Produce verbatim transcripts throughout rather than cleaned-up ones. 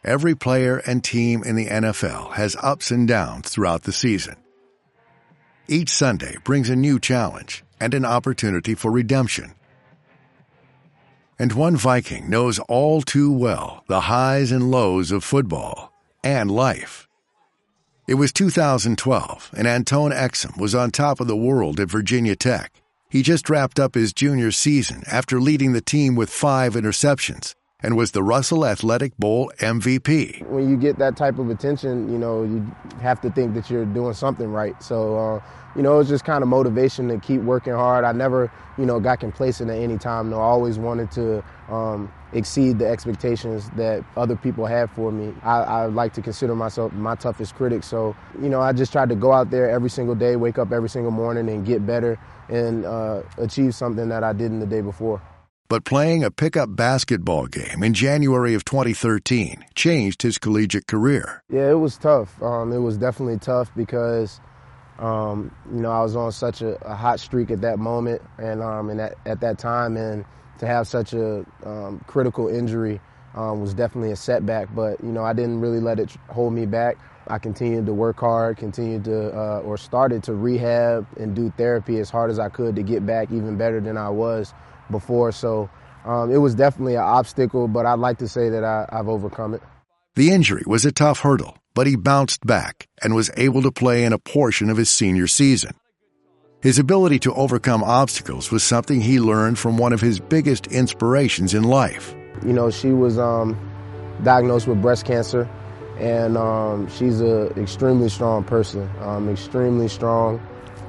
Every player and team in the N F L has ups and downs throughout the season. Each Sunday brings a new challenge and an opportunity for redemption. And one Viking knows all too well the highs and lows of football and life. It was two thousand twelve, and Antone Exum was on top of the world at Virginia Tech. He just wrapped up his junior season after leading the team with five interceptions and was the Russell Athletic Bowl M V P. When you get that type of attention, you know, you have to think that you're doing something right. So, uh, you know, it was just kind of motivation to keep working hard. I never, you know, got complacent at any time. No, I always wanted to um, exceed the expectations that other people had for me. I, I like to consider myself my toughest critic. So, you know, I just tried to go out there every single day, wake up every single morning and get better and uh, achieve something that I didn't the day before. But playing a pickup basketball game in January of twenty thirteen changed his collegiate career. Yeah, it was tough. Um, it was definitely tough because, um, you know, I was on such a, a hot streak at that moment and, um, and at, at that time, and to have such a um, critical injury um, was definitely a setback. But, you know, I didn't really let it hold me back. I continued to work hard, continued to, uh, or started to rehab and do therapy as hard as I could to get back even better than I was before. So um, it was definitely an obstacle, but I'd like to say that I, I've overcome it. The injury was a tough hurdle, but he bounced back and was able to play in a portion of his senior season. His ability to overcome obstacles was something he learned from one of his biggest inspirations in life. You know, she was um, diagnosed with breast cancer, and um, she's an extremely strong person, um, extremely strong.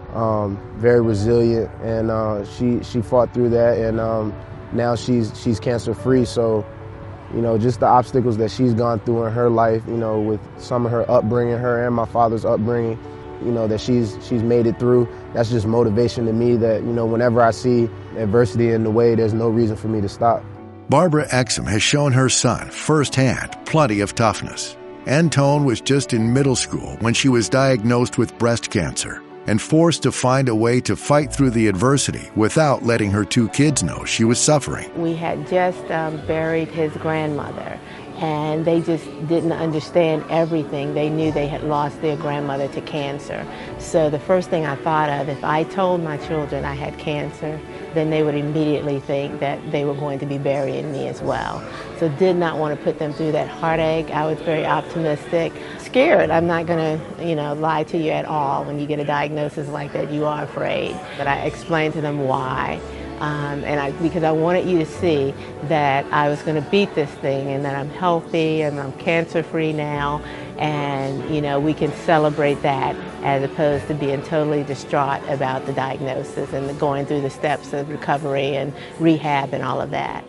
Um, very resilient, and uh, she she fought through that, and um, now she's she's cancer free. So, you know, just the obstacles that she's gone through in her life, you know, with some of her upbringing, her and my father's upbringing, you know, that she's she's made it through. That's just motivation to me. That, you know, whenever I see adversity in the way, there's no reason for me to stop. Barbara Exum has shown her son firsthand plenty of toughness. Antone was just in middle school when she was diagnosed with breast cancer and forced to find a way to fight through the adversity without letting her two kids know she was suffering. We had just um, buried his grandmother, and they just didn't understand everything. They knew they had lost their grandmother to cancer. So the first thing I thought of, if I told my children I had cancer, then they would immediately think that they were going to be burying me as well. So did not want to put them through that heartache. I was very optimistic. Scared. I'm not going to, you know, lie to you at all. When you get a diagnosis like that, you are afraid. But I explained to them why. Um, and I, because I wanted you to see that I was going to beat this thing and that I'm healthy and I'm cancer-free now, and, you know, we can celebrate that as opposed to being totally distraught about the diagnosis and the going through the steps of recovery and rehab and all of that.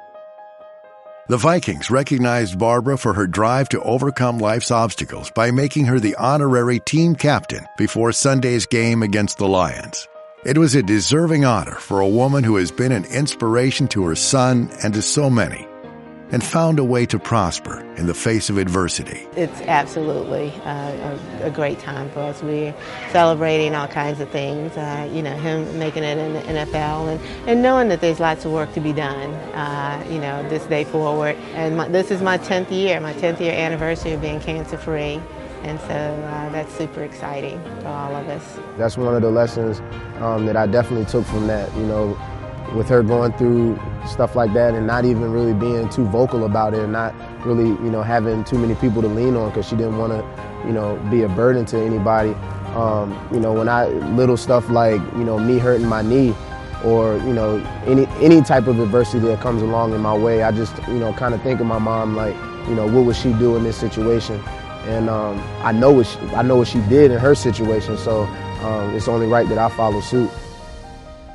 The Vikings recognized Barbara for her drive to overcome life's obstacles by making her the honorary team captain before Sunday's game against the Lions. It was a deserving honor for a woman who has been an inspiration to her son and to so many, and found a way to prosper in the face of adversity. It's absolutely uh, a, a great time for us. We're celebrating all kinds of things, uh, you know, him making it in the N F L, and, and knowing that there's lots of work to be done, uh, you know, this day forward. And my, this is my tenth year, my tenth year anniversary of being cancer-free. And so uh, that's super exciting for all of us. That's one of the lessons um, that I definitely took from that, you know, with her going through stuff like that and not even really being too vocal about it and not really, you know, having too many people to lean on because she didn't want to, you know, be a burden to anybody. Um, you know, when I, little stuff like, you know, me hurting my knee or, you know, any, any type of adversity that comes along in my way, I just, you know, kind of think of my mom like, you know, what would she do in this situation? And um, I know what she, I know what she did in her situation, so um, it's only right that I follow suit.